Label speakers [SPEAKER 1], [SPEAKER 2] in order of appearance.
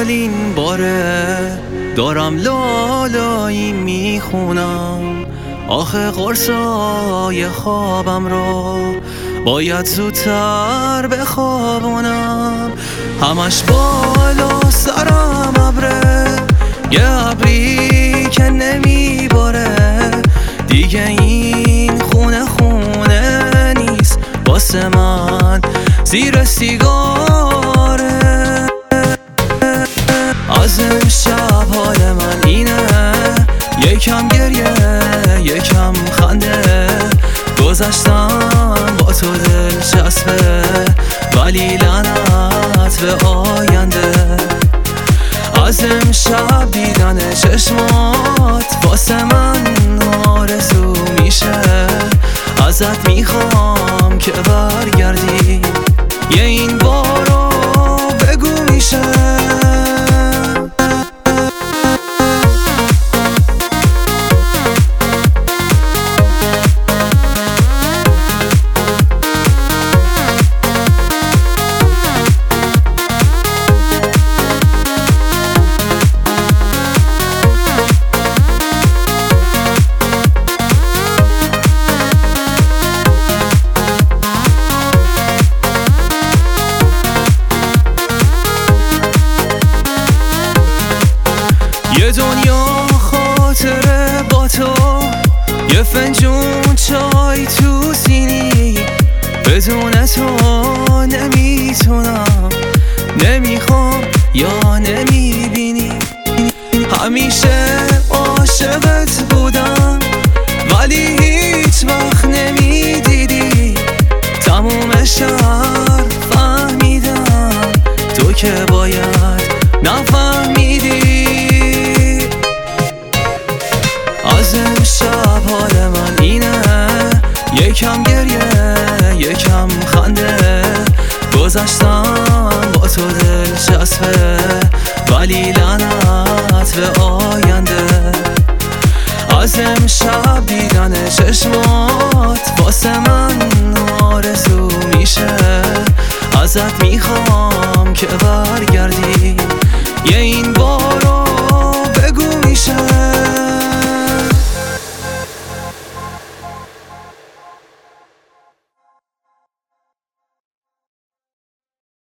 [SPEAKER 1] اولین باره دارم لالایی میخونم، آخه قرصای خوابم رو باید زودتر بخوابونم. همش بالا سرم ابره، یه ابری که نمیباره دیگه. این خونه خونه نیست واسه من، زیر سیگاره. از امشب حال من اینه، یکم گریه یکم خنده. گذشتم با تو دلچسبه، ولی لعنت به آینده. از امشب دیدن چشمات واسه من آرزو میشه. ازت میخوام که برگردی، یه این بارو بگو میشه. یه دنیا خاطره با تو، یه فنجون چای تو سینی. بدون تو نمیتونم، نمیخوام یا نمیبینی. همیشه عاشقت بودم ولی هیچ وقت نمیدیدی. تموم شهر فهمیدم تو که باید نفهمیدی. از امشب حال من اینه، یکم گریه یکم خنده. گذشتم با تو دلچسبه، ولی لعنت به آینده. از امشب دیدن چشمات واسه من آرزو میشه. ازت میخوام که برگردی، یه این بار